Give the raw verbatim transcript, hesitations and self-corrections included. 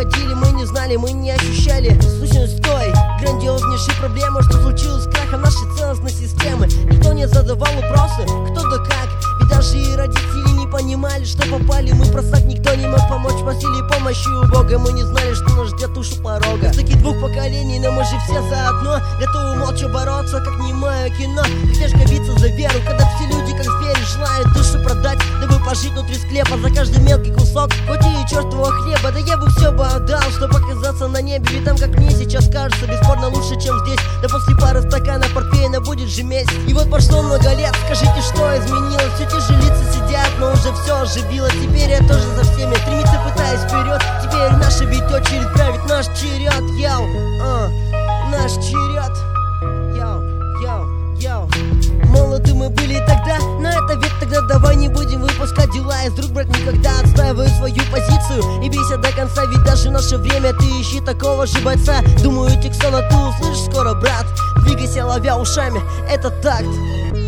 проходили, мы не знали, мы не ощущали сущность той грандиознейшей проблемы, что случилось с крахом нашей целостной системы. Никто не задавал вопросы, кто да как, ведь даже и родители не понимали, что попали мы просак. Никто не мог помочь, просили помощи у Бога. Мы не знали, что нас ждет уж у порога. С таких двух поколений, но мы же все заодно, готовы молча бороться, как немое кино. Как тяжко биться за веру, когда все люди, как звери, желают душу продать, дабы пожить внутри склепа за каждый мелкий кусок, хоть и чертового хлеба. Да я бы все бы отдал, чтобы оказаться на небе, ведь там, как мне сейчас кажется, бесспорно лучше, чем здесь. Да после пары стакана портвейна будет же месть. И вот прошло много лет, скажите, что изменилось? Все те же лица сидят, но уже все оживилось. Теперь я тоже за всеми стремиться пытаюсь вперед. Теперь наша ведь очередь править наш черед. Йоу, а, наш черед. Йоу, йоу, йоу. Молоды мы были тогда, но это ведь тогда давай не будем выпускать дела из рук брать никогда. Отстаиваю свою позицию и бейся до конца, ведь даже в наше время ты ищи такого же бойца. Думаю, Тиксона ты услышишь скоро, брат. Двигайся, ловя ушами, это такт.